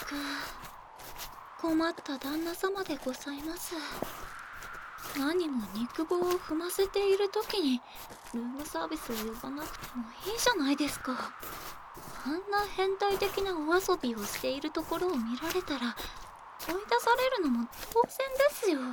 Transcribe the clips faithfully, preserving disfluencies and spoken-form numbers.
困った旦那様でございます。何も肉棒を踏ませている時にルームサービスを呼ばなくてもいいじゃないですか。あんな変態的なお遊びをしているところを見られたら追い出されるのも当然ですよ。は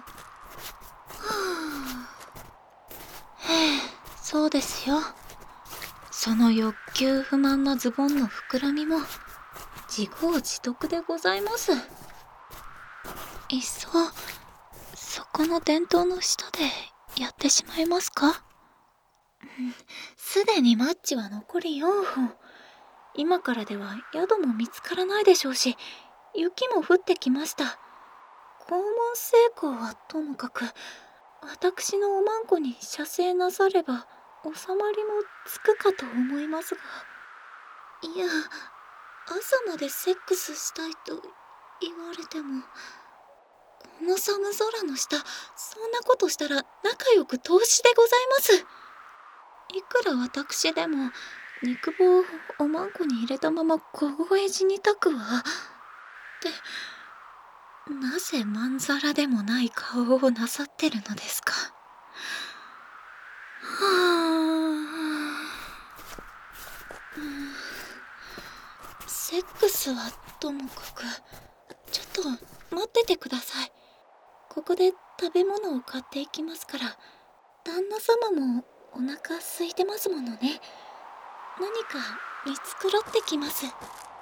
あ、へえ、そうですよ。その欲求不満なズボンの膨らみも自業自得でございます。いっそそこの電灯の下でやってしまいますか？すでにマッチは残りよんほん。今からでは宿も見つからないでしょうし、雪も降ってきました。肛門成功はともかく、私のおまんこに射精なされば収まりもつくかと思いますが。いや、朝までセックスしたいと言われても、この寒空の下、そんなことしたら仲良く投資でございます。いくら私でも肉棒をおまんこに入れたまま凍え死にたくは。ってなぜまんざらでもない顔をなさってるのですか。はあ、セックスはともかく、ちょっと待っててください。ここで食べ物を買っていきますから。旦那様もお腹空いてますものね。何か見繕ってきます。いらっ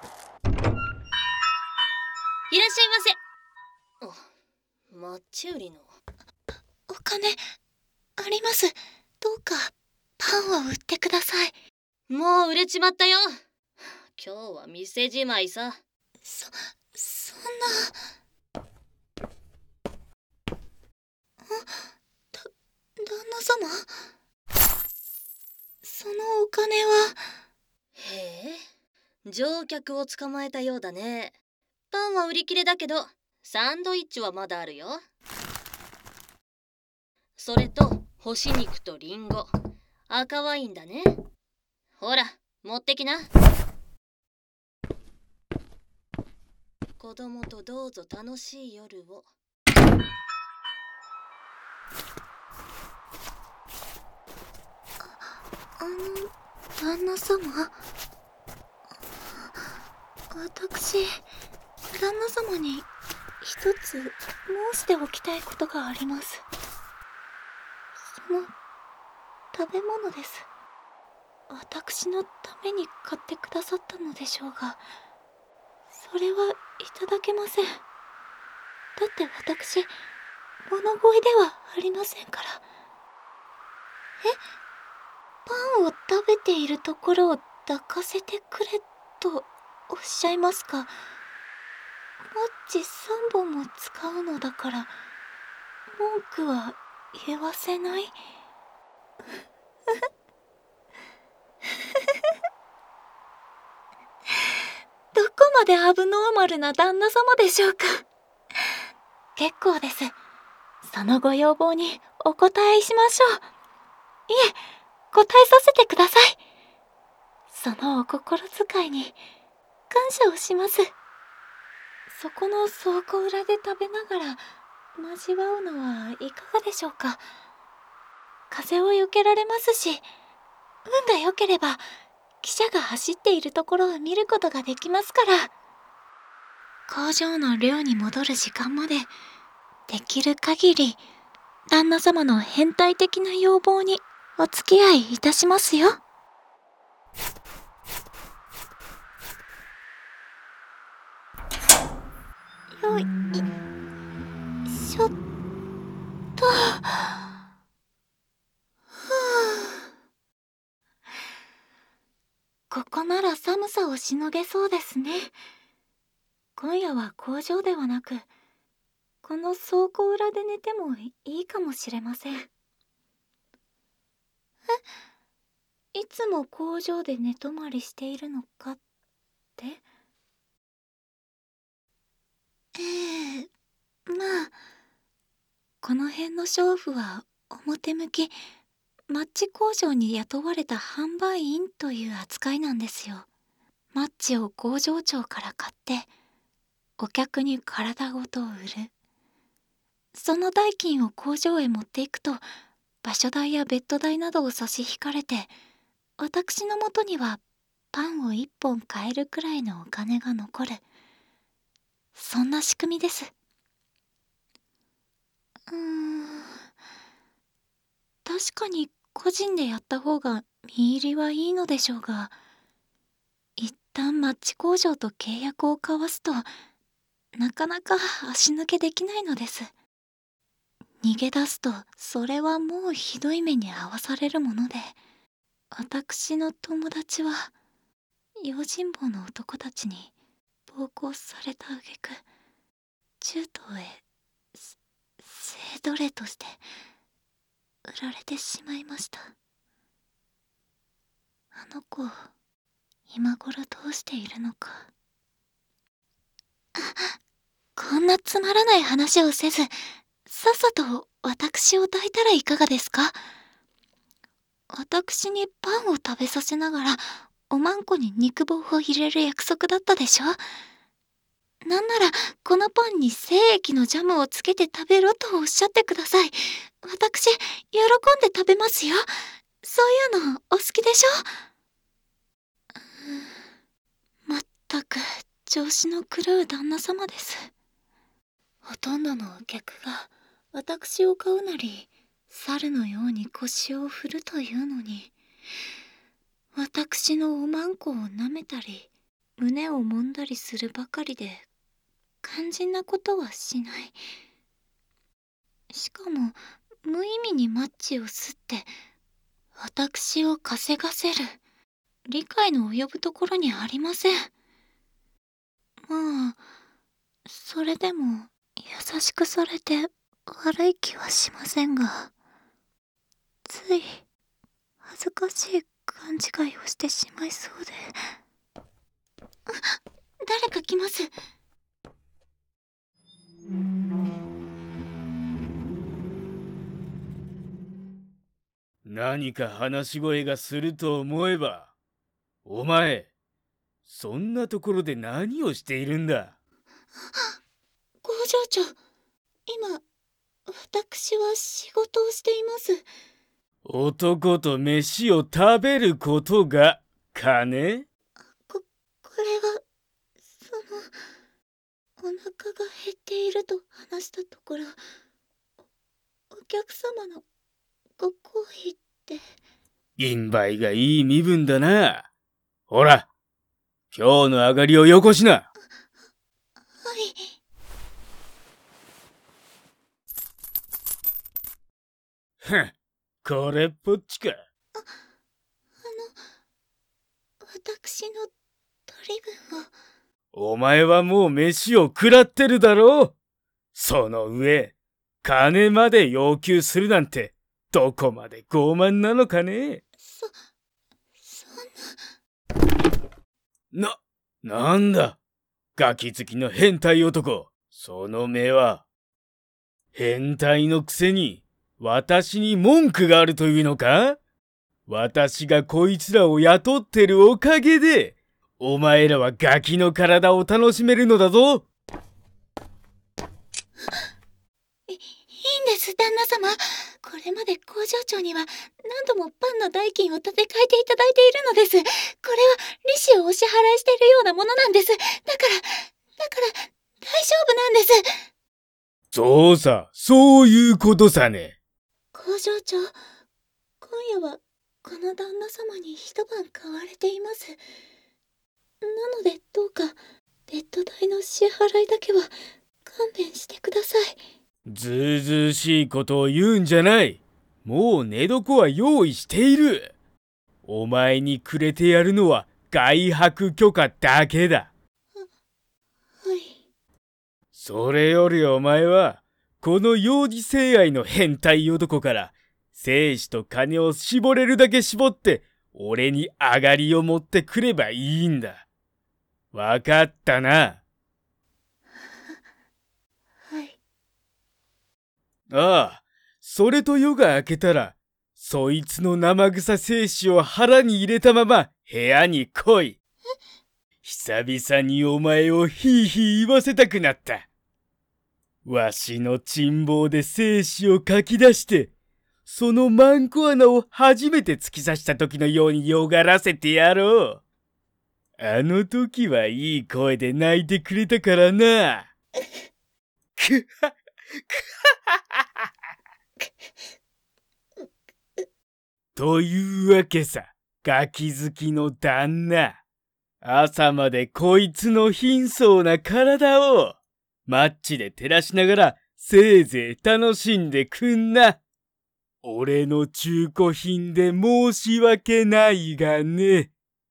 しゃいませ。 マッチ売りのお金あります。どうかパンを売ってください。 もう売れちまったよ。今日は店じまいさ。 そ、そんな。あ、だ、旦那様？そのお金は。 へえ、乗客を捕まえたようだね。パンは売り切れだけど、サンドイッチはまだあるよ。それと干し肉とリンゴ、赤ワインだね。ほら、持ってきな。子供とどうぞ楽しい夜を。 あの旦那様、私旦那様に一つ申しておきたいことがあります。その食べ物です。私のために買ってくださったのでしょうが、それはいただけません。だって私物乞いではありませんから。え、パンを食べているところを抱かせてくれとおっしゃいますか。マッチさんぼんも使うのだから文句は言わせない。どこまでアブノーマルな旦那様でしょうか。結構です。そのご要望にお答えしましょう。いえ、答えさせてください。そのお心遣いに感謝をします。そこの倉庫裏で食べながら交わうのはいかがでしょうか。風を避けられますし、運が良ければ汽車が走っているところを見ることができますから。工場の寮に戻る時間までできる限り旦那様の変態的な要望にお付き合いいたしますよ。よいしょっと。はあ、ここなら寒さをしのげそうですね。今夜は工場ではなくこの倉庫裏で寝てもいいかもしれません。え、いつも工場で寝泊まりしているのかって。ええ、まあこの辺の娼婦は表向きマッチ工場に雇われた販売員という扱いなんですよ。マッチを工場長から買ってお客に体ごと売る。その代金を工場へ持っていくと、場所代やベッド代などを差し引かれて、私のもとにはパンを一本買えるくらいのお金が残る。そんな仕組みです。うーん。確かに個人でやった方が見入りはいいのでしょうが、一旦マッチ工場と契約を交わすと、なかなか足抜けできないのです。逃げ出すと、それはもうひどい目に遭わされるもので、私の友達は、用心棒の男たちに暴行された挙句、中東へ、性奴隷として売られてしまいました。あの子、今頃どうしているのか。あ、こんなつまらない話をせず、さっさと私を抱いたらいかがですか？私にパンを食べさせながら、おまんこに肉棒を入れる約束だったでしょ？なんなら、このパンに精液のジャムをつけて食べろとおっしゃってください。私、喜んで食べますよ。そういうのお好きでしょ？まったく、調子の狂う旦那様です。ほとんどのお客が、私を買うなり、猿のように腰を振るというのに、私のおまんこを舐めたり、胸を揉んだりするばかりで、肝心なことはしない。しかも、無意味にマッチを吸って、私を稼がせる。理解の及ぶところにありません。まあ、それでも、優しくされて悪い気はしませんが、つい、恥ずかしい勘違いをしてしまいそうで。あ、誰か来ます。 何か話し声がすると思えば、お前、そんなところで何をしているんだ？ 工場長、今、私は仕事をしています。 男と飯を食べることが金？ こ、これは、その、お腹が減っていると話したところ、お、お客様のご好意って。 陰梅がいい身分だな。ほら、今日の上がりをよこしな。 はい。 ふん、これっぽっちか。あ、 あの、私の取り分を。 お前はもう飯を食らってるだろう。その上、金まで要求するなんて、どこまで傲慢なのかね。 そ、そんな。な、なんだ。ガキ好きの変態男。その目は。変態のくせに、私に文句があるというのか？私がこいつらを雇ってるおかげで、お前らはガキの体を楽しめるのだぞ。 い、いいんです、旦那様。これまで工場長には何度もパンの代金を立て替えていただいているのです。これは利子をお支払いしているようなものなんです。だから、だから大丈夫なんです。 そうさ、そういうことさね。 工場長、今夜はこの旦那様に一晩買われています。なのでどうか、ベッド代の支払いだけは勘弁してください。 ずうずうしいことを言うんじゃない。もう寝床は用意している。お前にくれてやるのは外泊許可だけだ。 は、はい。 それよりお前は、この幼児性愛の変態男から、精子と金を絞れるだけ絞って、俺に上がりを持ってくればいいんだ。わかったな。 はい。 ああ、それと夜が明けたら、そいつの生臭精子を腹に入れたまま部屋に来い。 久々にお前をヒーヒー言わせたくなった。わしの珍宝で精子をかき出して、そのマンコ穴を初めて突き刺した時のようによがらせてやろう。あの時はいい声で泣いてくれたからな。くはくというわけさ、ガキ好きの旦那。朝までこいつの貧相な体をマッチで照らしながらせいぜい楽しんでくんな。俺の中古品で申し訳ないがね。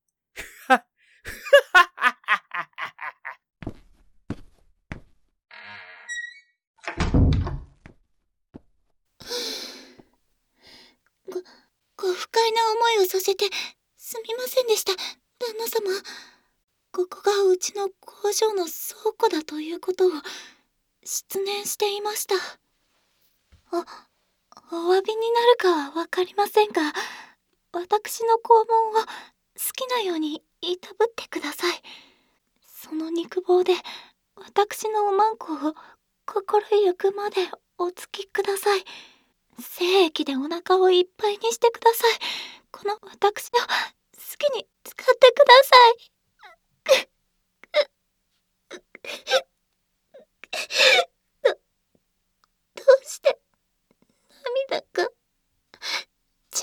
ご、ご不快な思いをさせてすみませんでした、旦那様。ここがうちの工場の倉庫だということを失念していました。お、お詫びになるかはわかりませんが、私の肛門を好きなようにいたぶってください。その肉棒で私のおまんこを心ゆくまでおつきください。精液でお腹をいっぱいにしてください。この私を好きに使ってください。ど、どうして涙が違うんです。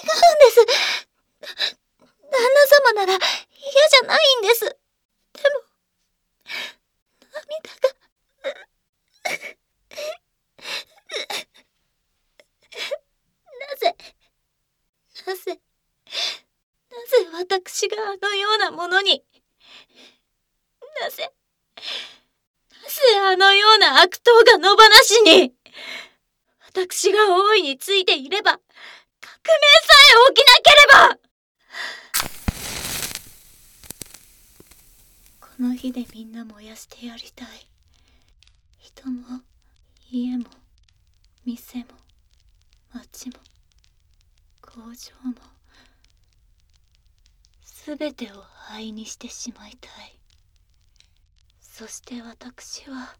旦那様なら嫌じゃないんです。でも涙がなぜなぜなぜ私があのようなものに、なぜなぜあのような悪党が野放しに。私が大いについていれば、革命さえ起きなければ。この火でみんな燃やしてやりたい。人も家も店も町も工場もすべてを灰にしてしまいたい。そして私は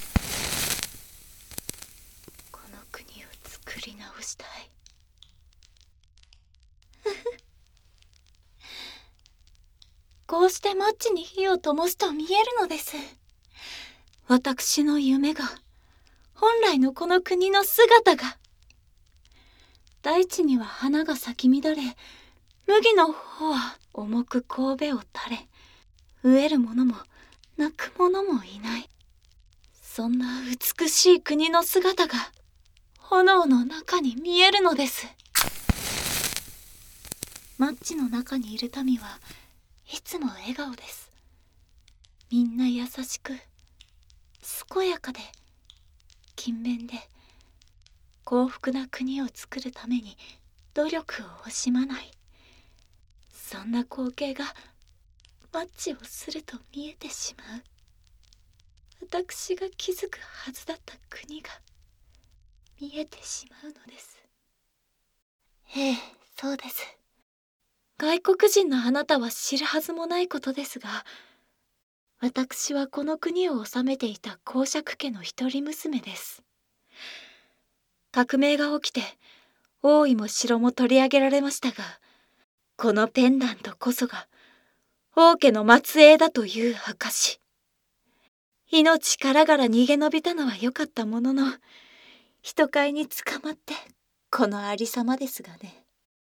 この国を作り直したい。こうしてマッチに火を灯すと見えるのです。私の夢が、本来のこの国の姿が。大地には花が咲き乱れ、麦の方は重く神戸を垂れ、飢える者も泣く者もいない。そんな美しい国の姿が炎の中に見えるのです。マッチの中にいる民はいつも笑顔です。みんな優しく健やかで勤勉で、幸福な国を作るために努力を惜しまない。そんな光景がマッチをすると見えてしまう。私が築くはずだった国が見えてしまうのです。ええ、そうです。外国人のあなたは知るはずもないことですが、私はこの国を治めていた公爵家の一人娘です。革命が起きて王位も城も取り上げられましたが、このペンダントこそが王家の末裔だという証。命からがら逃げ延びたのは良かったものの、人飼いに捕まってこのありさまですがね。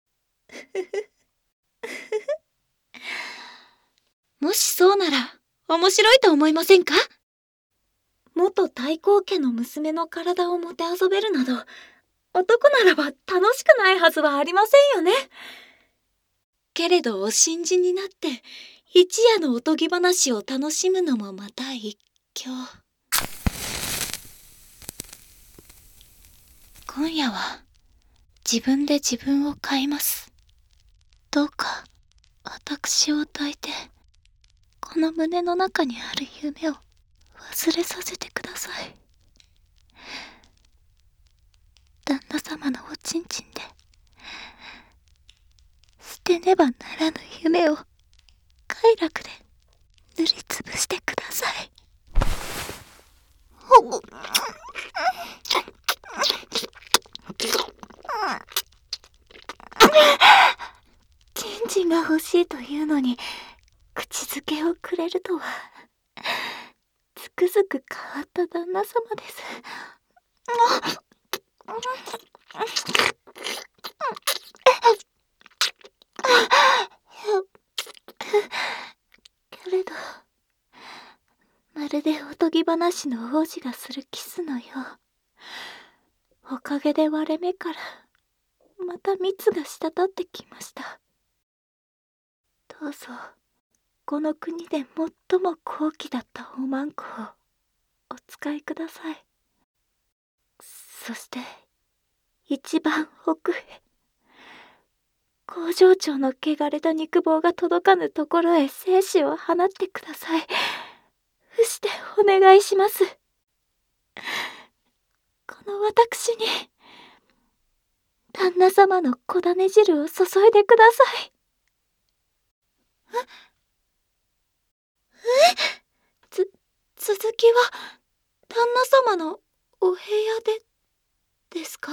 もしそうなら面白いと思いませんか？元太閤家の娘の体をもてあそべるなど、男ならば楽しくないはずはありませんよね。けれどお信じになって一夜のおとぎ話を楽しむのもまた一興。今夜は自分で自分を飼います。どうか私を抱いて、この胸の中にある夢を忘れさせてください。旦那様のおちんちんで捨てねばならぬ夢を快楽ですりつぶしてください。チンチンが欲しいというのに口づけをくれるとは、つくづく変わった旦那様です。けれど、まるでおとぎ話の王子がするキスのよう、おかげで割れ目からまた蜜が滴ってきました。どうぞ、この国で最も高貴だったおまんこをお使いください。そして一番奥へ、工場長の汚れた肉棒が届かぬところへ精子を放ってください。伏してお願いします。この私に旦那様の小種汁を注いでください。ええつ、続きは旦那様のお部屋でですか？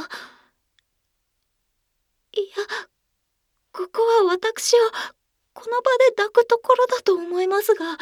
いや、ここは私をこの場で抱くところだと思いますが、ま、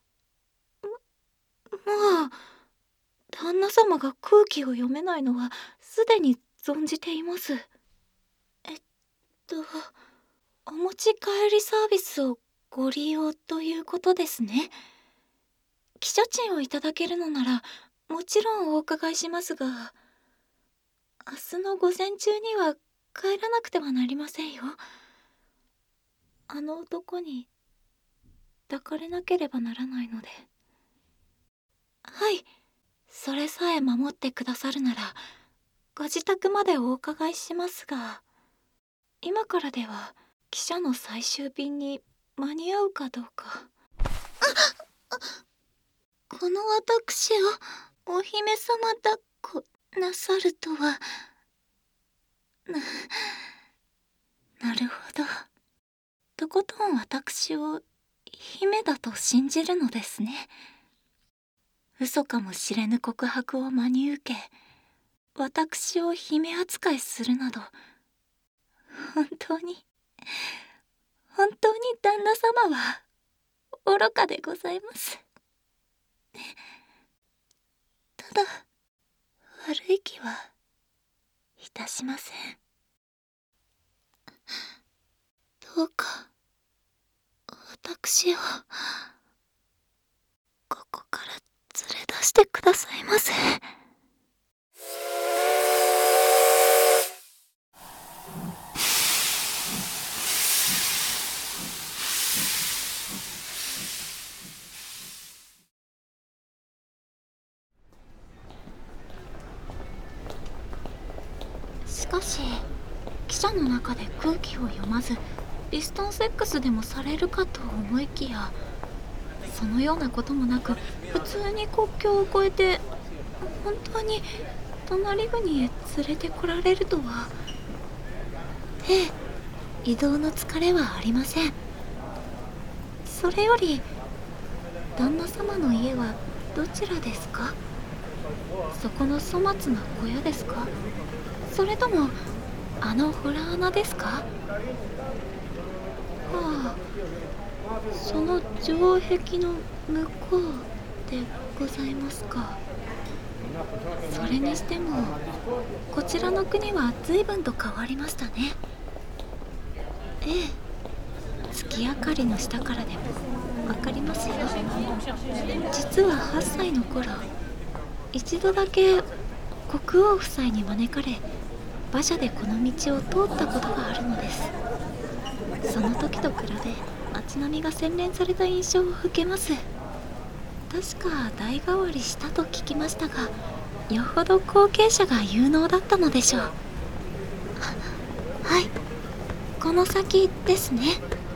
まあ、旦那様が空気を読めないのはすでに存じています。えっと、お持ち帰りサービスをご利用ということですね。汽車賃をいただけるのならもちろんお伺いしますが、明日の午前中には帰らなくてはなりませんよ。あの男に抱かれなければならないので。はい、それさえ守ってくださるならご自宅までお伺いしますが、今からでは汽車の最終便に間に合うかどうか。ああ、この私をお姫様抱っこなさるとは。な、なるほど。とことん私を姫だと信じるのですね。嘘かもしれぬ告白を真に受け、私を姫扱いするなど、本当に本当に旦那様は愚かでございます。ただ悪い気はいたしません。どうか私をここから連れ出してくださいませ。しかし、汽車の中で空気を読まずディスタンス X でもされるかと思いきや、そのようなこともなく普通に国境を越えて本当に隣国へ連れてこられるとは。ええ、移動の疲れはありません。それより旦那様の家はどちらですか？そこの粗末な小屋ですか？それともあのホラー穴ですか？はあ、その城壁の向こうでございますか。それにしてもこちらの国は随分と変わりましたね。ええ、月明かりの下からでもわかりますよ。実ははっさいの頃、一度だけ国王夫妻に招かれ馬車でこの道を通ったことがあるのです。その時と比べ街並みが洗練された印象を受けます。確か代替わりしたと聞きましたが、よほど後継者が有能だったのでしょう。はい、この先ですね。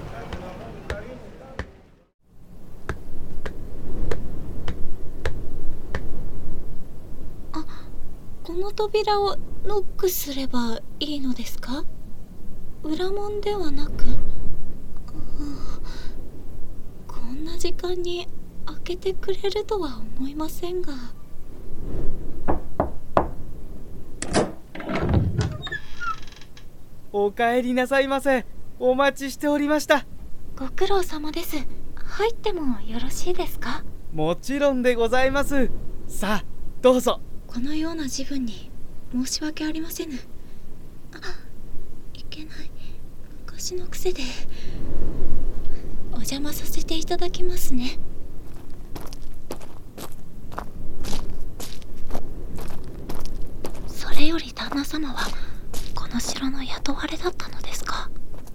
あ、この扉をノックすればいいのですか？裏門ではなく、こんな時間に開けてくれるとは思いませんが。 お帰りなさいませ。お待ちしておりました。 ご苦労様です。入ってもよろしいですか？ もちろんでございます。さあどうぞ。 このような自分に申し訳ありませぬ。あ、いけない。昔の癖で。お邪魔させていただきますね。それより旦那様はこの城の雇われだったのですか？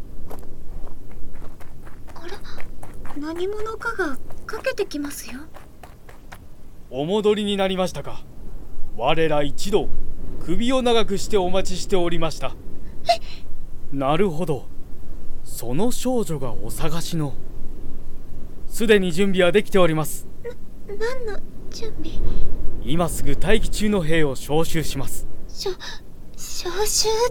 あら、何者かがかけてきますよ。 お戻りになりましたか。我ら一同首を長くしてお待ちしておりました。なるほど、その少女がお探しの。すでに準備はできております。 な、何の準備？ 今すぐ待機中の兵を招集します。 しょ、招集って。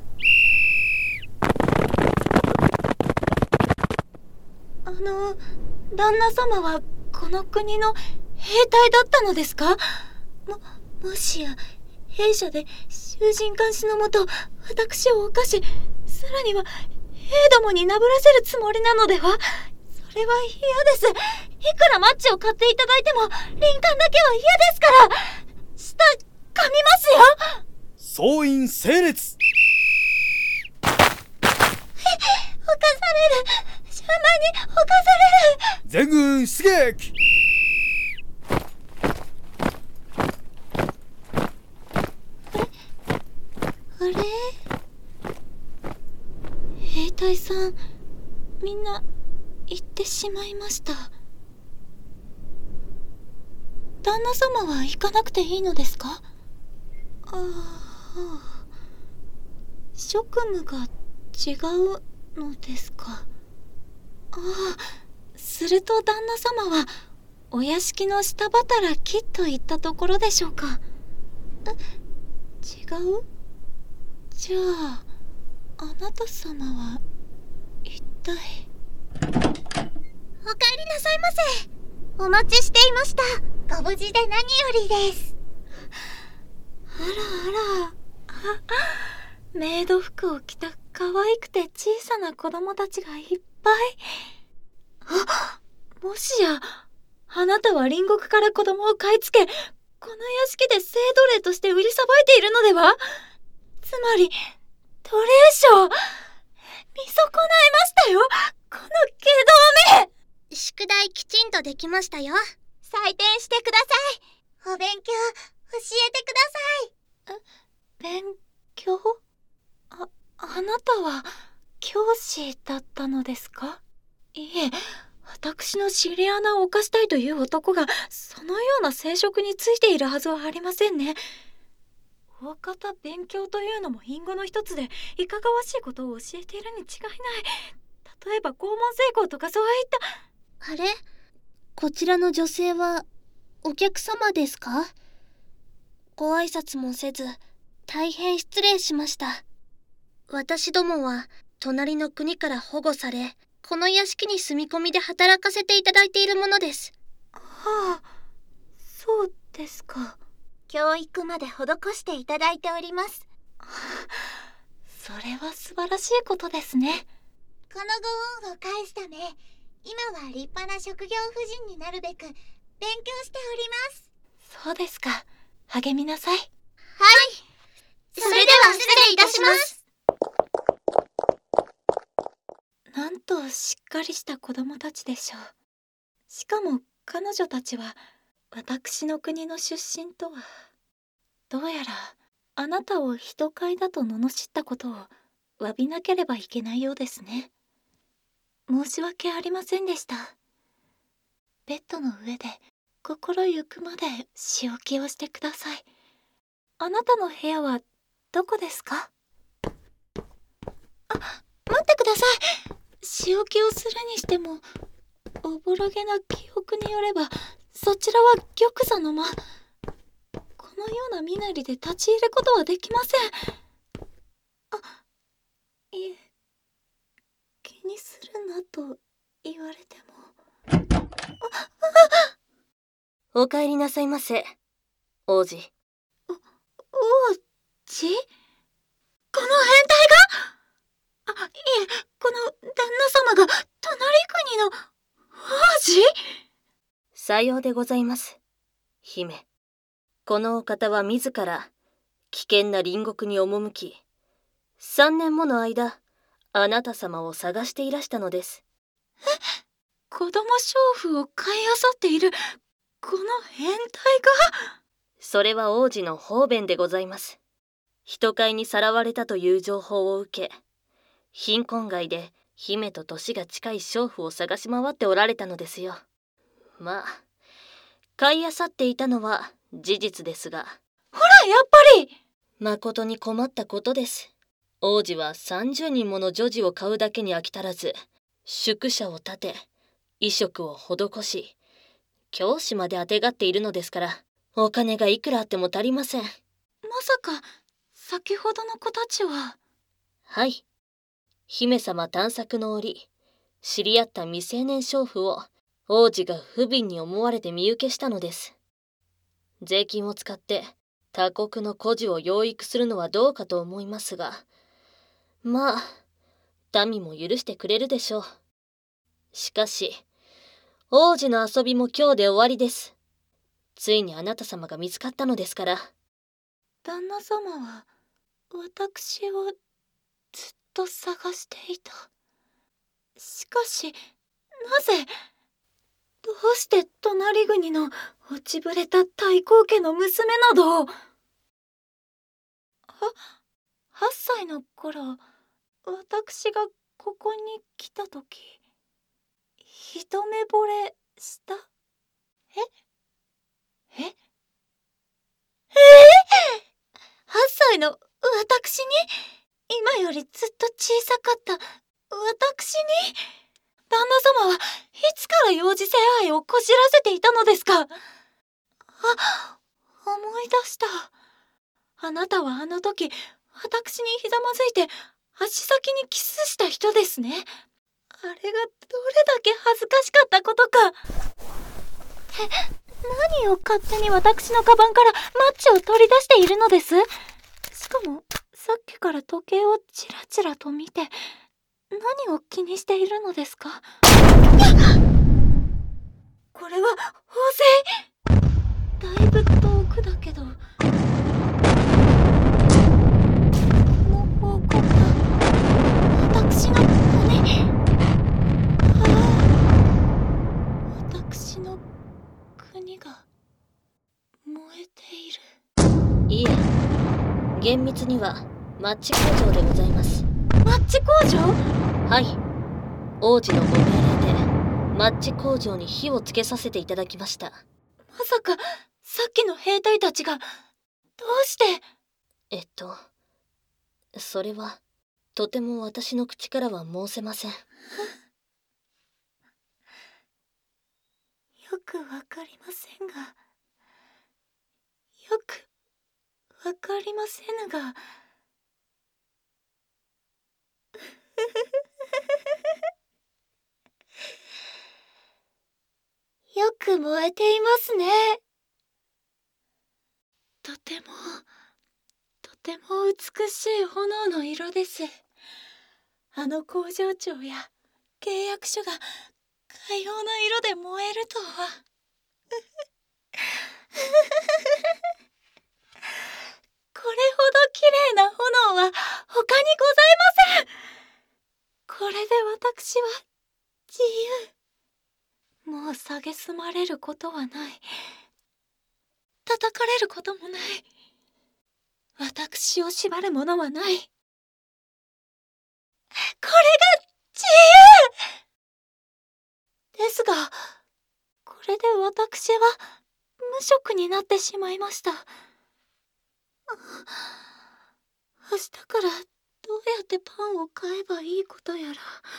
あの、旦那様はこの国の兵隊だったのですか？も、もしや兵舎で囚人監視のもと私を犯し、さらには兵どもになぶらせるつもりなのでは？それは嫌です。いくらマッチを買っていただいても林間だけは嫌ですから。舌噛みますよ。 総員整列。 犯される。シャーマンに犯される。 全軍出撃。 あれ？兵隊さん、みんな行ってしまいました。旦那様は行かなくていいのですか？ああ、職務が違うのですか。ああ、すると旦那様はお屋敷の下働きといったところでしょうか。え、違う？じゃあ、あなた様は一体。お帰りなさいませ。お待ちしていました。ご無事で何よりです。あらあら、あ、メイド服を着た可愛くて小さな子供たちがいっぱい。あ、もしやあなたは隣国から子供を買い付け、この屋敷で性奴隷として売りさばいているのでは？つまり奴隷商。見損ないましたよ、この外道め。 宿題きちんとできましたよ。 採点してください。お勉強教えてください。え、勉強？あ、あなたは教師だったのですか？いえ、私の知り穴を犯したいという男がそのような生殖についているはずはありませんね。大方勉強というのも隠語の一つで、いかがわしいことを教えているに違いない。例えば肛門成功とかそういった。 あれ？こちらの女性はお客様ですか？ご挨拶もせず大変失礼しました。私どもは隣の国から保護され、この屋敷に住み込みで働かせていただいているものです。 はあ、そうですか。教育まで施していただいております。それは素晴らしいことですね。 このご恩を返すため、今は立派な職業婦人になるべく勉強しております。 そうですか。励みなさい。はい。 それでは失礼いたします。 なんとしっかりした子供たちでしょう。しかも彼女たちは私の国の出身とは。どうやらあなたを人飼いだと罵ったことを詫びなければいけないようですね。申し訳ありませんでした。ベッドの上で心ゆくまで仕置きをしてください。あなたの部屋はどこですか？あ、待ってください。仕置きをするにしても、おぼろげな記憶によればそちらは玉座の間。このような身なりで立ち入ることはできません。あ、いえ、気にするなと言われても。あ、あ、 お帰りなさいませ、王子。 王子？この変態が？あ、いえ、この旦那様が隣国の王子？ さようでございます、姫。このお方は自ら危険な隣国に赴き、三年もの間、あなた様を探していらしたのです。 え？子供娼婦を買い漁っているこの変態が？ それは王子の方便でございます。人買いにさらわれたという情報を受け、貧困街で姫と年が近い娼婦を探し回っておられたのですよ。まあ、買い漁っていたのは事実ですが。 ほら、やっぱり！ 誠に困ったことです。王子はさんじゅうにんもの女児を買うだけに飽き足らず、宿舎を建て、衣食を施し、教師まであてがっているのですから、お金がいくらあっても足りません。 まさか、先ほどの子たちは？ はい。姫様探索の折、知り合った未成年娼婦を王子が不憫に思われて身請けしたのです。税金を使って他国の孤児を養育するのはどうかと思いますが、まあ、民も許してくれるでしょう。しかし、王子の遊びも今日で終わりです。ついにあなた様が見つかったのですから。 旦那様は、私をずっと探していた。しかし、なぜ、どうして隣国の落ちぶれた太閤家の娘などを。は、はっさいの頃、私がここに来たとき、一目惚れした？え？え？ええー、はっさいの私に？今よりずっと小さかった私に？旦那様はいつから幼児性愛をこじらせていたのですか？あ、思い出した。あなたはあの時、私にひざまずいて足先にキスした人ですね。あれがどれだけ恥ずかしかったことか。え、何を勝手に私のカバンからマッチを取り出しているのです？しかも、さっきから時計をチラチラと見て、何を気にしているのですか？これは砲声！だいぶ遠くだけど、この方向が私の国。ああ、私の国が燃えている。 いえ、厳密にはマッチ工場でございます。 マッチ工場？ はい。王子のご命令でマッチ工場に火をつけさせていただきました。 まさか、さっきの兵隊たちが、どうして？ えっと、それは、とても私の口からは申せません。よくわかりませんが、よくわかりませぬが、よく燃えていますね。とても、とても美しい炎の色です。あの工場長や契約書がかような色で燃えるとは。これほど綺麗な炎は他にございません。これで私は自由。もう蔑まれることはない。叩かれることもない。私を縛るものはない。これが自由ですが、これで私は無職になってしまいました。明日からどうやってパンを買えばいいことやら。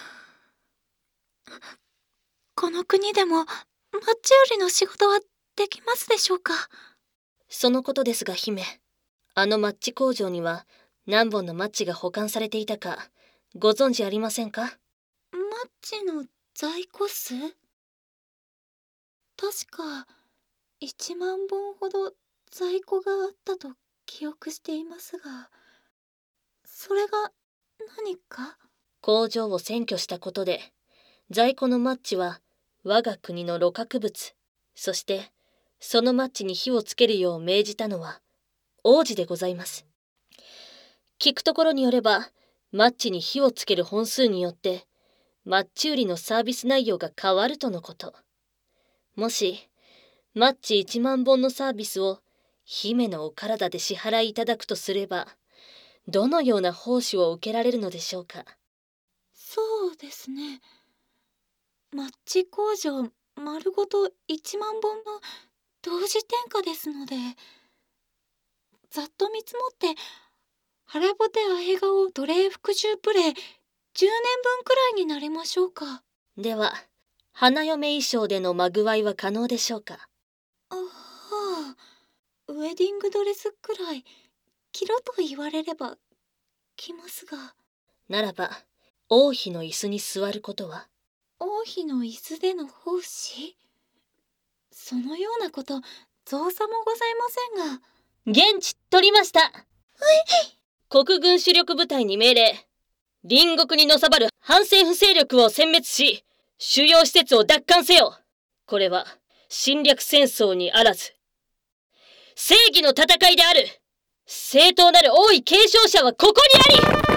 この国でもマッチ売りの仕事はできますでしょうか？ そのことですが姫、あのマッチ工場には何本のマッチが保管されていたかご存知ありませんか？ マッチの在庫数？確かいちまんぼんほど在庫があったと記憶していますが、それが何か？ 工場を占拠したことで、在庫のマッチは我が国の鹵獲物、そしてそのマッチに火をつけるよう命じたのは王子でございます。聞くところによれば、マッチに火をつける本数によってマッチ売りのサービス内容が変わるとのこと。もしマッチいちまんぼんのサービスを姫のお体で支払いいただくとすれば、どのような報酬を受けられるのでしょうか。 そうですね。マッチ工場丸ごといちまんぼんの同時添加ですので、ざっと見積もって腹ぼてアヘ顔奴隷服従プレイじゅうねんぶんくらいになりましょうか。 では、花嫁衣装でのまぐわいは可能でしょうか。 あはあ、ウェディングドレスくらい着ろと言われれば着ますが。 ならば、王妃の椅子に座ることは？ 王妃の椅子での奉仕？そのようなこと造作もございませんが。 現地取りました。国軍主力部隊に命令。隣国にのさばる反政府勢力を殲滅し、主要施設を奪還せよ。これは侵略戦争にあらず、正義の戦いである。正当なる王位継承者はここにあり。 これは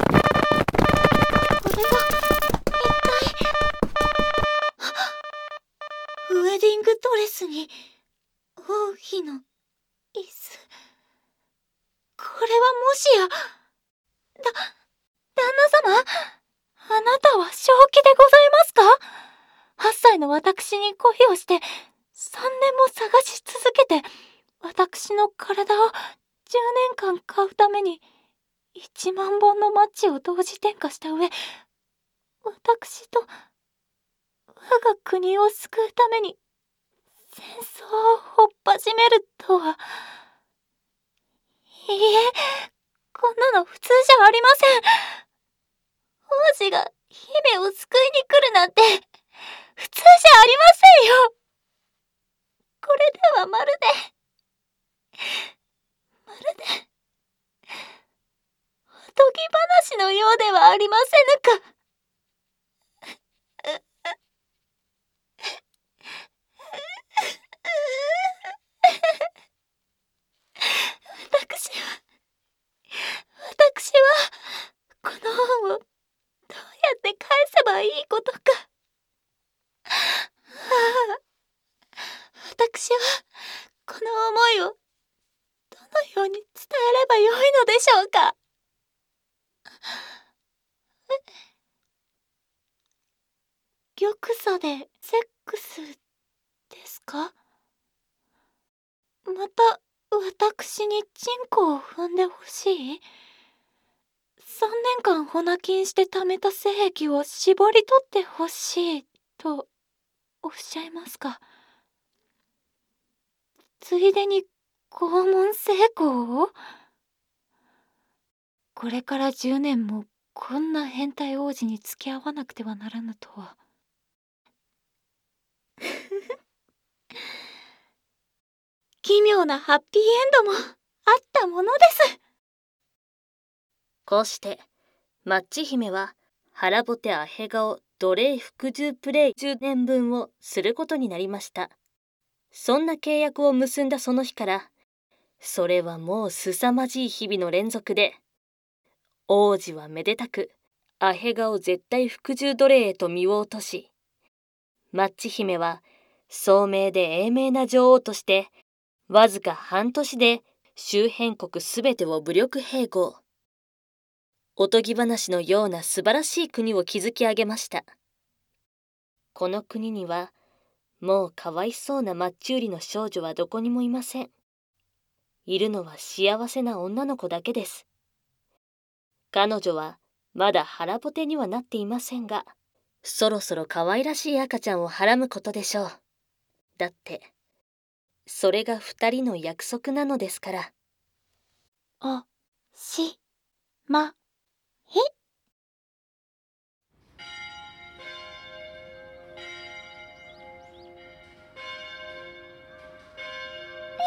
一体。ウェディングドレスに王妃の椅子。これはもしや、だ、旦那様、あなたは正気でございますか？はっさいの私に恋をしてさんねんも探し続けて、私の体をじゅうねんかん買うためにいちまんぼんのマッチを同時添加した上、私と我が国を救うために戦争をほっ始めるとは。いいえ、こんなの普通じゃありません。王子が姫を救いに来るなんて普通じゃありませんよ。これではまるでまるでおとぎ話のようではありませぬか。私は私はこの本をどうやって返せばいいことか。ああ、私はこの思いをどのように伝えればよいのでしょうか。玉座でセックスですか？また私にチンコを踏んでほしい？さんねんかんホナキンして貯めた精液を絞り取ってほしいとおっしゃいますか？ついでに拷問成功を？これからじゅうねんもこんな変態王子に付き合わなくてはならぬとは。奇妙なハッピーエンドもあったものです。 こうして、マッチ姫は腹ぼてアヘ顔奴隷服従プレイじゅうねんぶんをすることになりました。そんな契約を結んだその日から、それはもう凄まじい日々の連続で、王子はめでたくアヘ顔絶対服従奴隷へと身を落とし、マッチ姫は聡明で英明な女王として、わずか半年で周辺国すべてを武力併合。おとぎ話のような素晴らしい国を築き上げました。この国には、もうかわいそうなマッチ売りの少女はどこにもいません。いるのは幸せな女の子だけです。彼女はまだ腹ぼてにはなっていませんが、そろそろ可愛らしい赤ちゃんをはらむことでしょう。だって、それが二人の約束なのですから。 おしまい。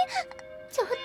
ちょっと